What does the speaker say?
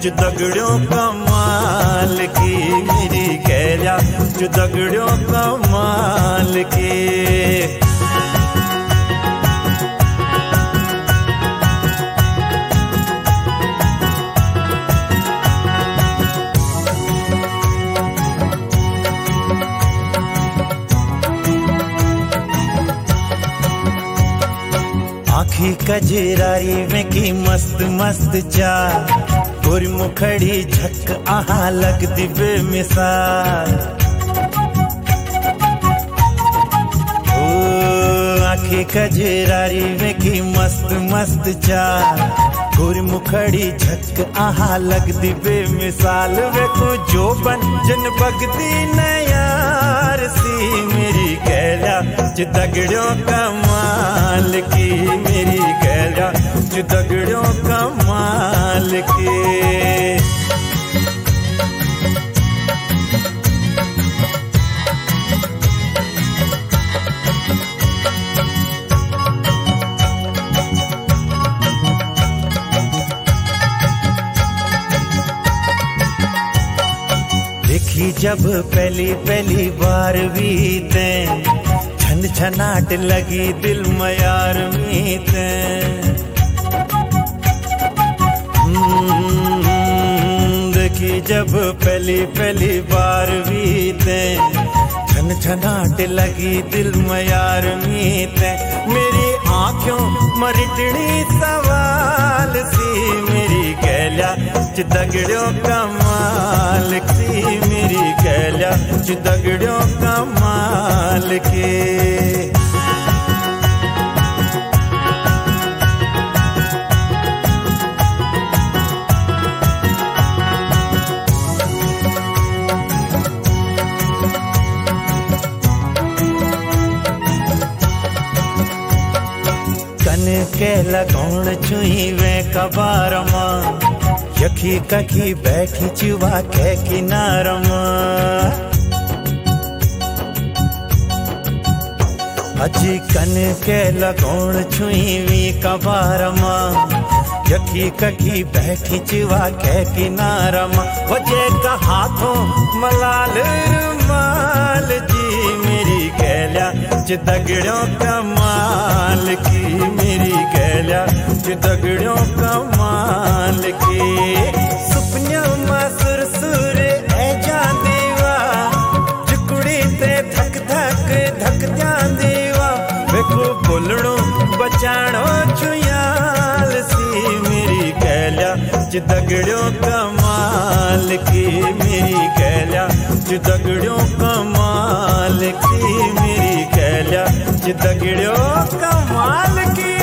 जो दगड़ों कमाल की, मेरी कहला जो दगड़ों कमाल की। आखी कजरारी में की मस्त मस्त चाल, गोरी मुखड़ी झक आहा लगती बेमिसाल। ओ आखी कजरारी में की मस्त मस्त चाल, गोरी मुखड़ी झक आहा लगती बेमिसाल। वेखो जो बन जन बगती नयार सी, मेरी कहला जो दगड़ों कमाल की, मेरी कहला जो दगड़ों कमाल की। देखी जब पहली पहली बार बीते, छन छनाट लगी दिल मयार मीते। देखी जब पहली पहली बार बीते, छन छनाट लगी दिल मयार मीते। मेरी आंखों मरिटड़ी सवाल सी, मेरी कहला जो दगड़ों कमाल की, मेरी कहला जो दगड़ों कमाल की। कन के लगौण छुई वे कबार मां, यखी कखी बैठी चुवा के किनारमा। अजी कन के लगौण छुई वी कबार मां, यखी कखी बैठी चुवा के किनारमा। वजे का हाथों मलाल रुमाल जी, मेरी कहला जो दगड़ों कमाल की, मेरी कहला जो दगड़ों कमाल की। सुपन्यों में सुर सुर ऐ जांदीवा, जुकड़ी ते धक धक धक जांदीवा। वेखो बोलणो बचाणो छुयाल सी, मेरी कहला जो दगड़ों कमाल की, मेरी कहला जो दगड़ों कमाल की, मेरी कहला जो दगड़ों कमाल की।